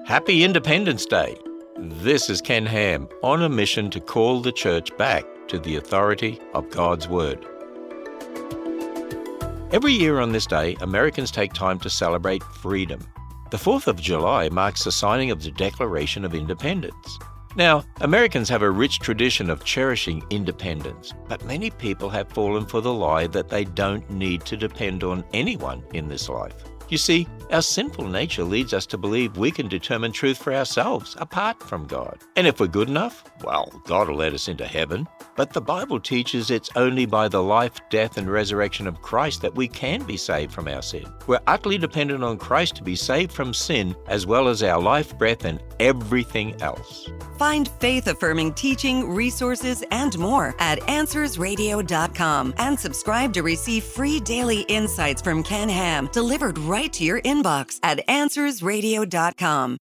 Happy Independence Day. This is Ken Ham on a mission to call the church back to the authority of God's Word. Every year on this day, Americans take time to celebrate freedom. The 4th of July marks the signing of the Declaration of Independence. Now, Americans have a rich tradition of cherishing independence, but many people have fallen for the lie that they don't need to depend on anyone in this life. You see, our sinful nature leads us to believe we can determine truth for ourselves apart from God. And if we're good enough, well, God will let us into heaven. But the Bible teaches it's only by the life, death, and resurrection of Christ that we can be saved from our sin. We're utterly dependent on Christ to be saved from sin, as well as our life, breath, and everything else. Find faith-affirming teaching, resources, and more at AnswersRadio.com and subscribe to receive free daily insights from Ken Ham delivered right to your inbox at AnswersRadio.com.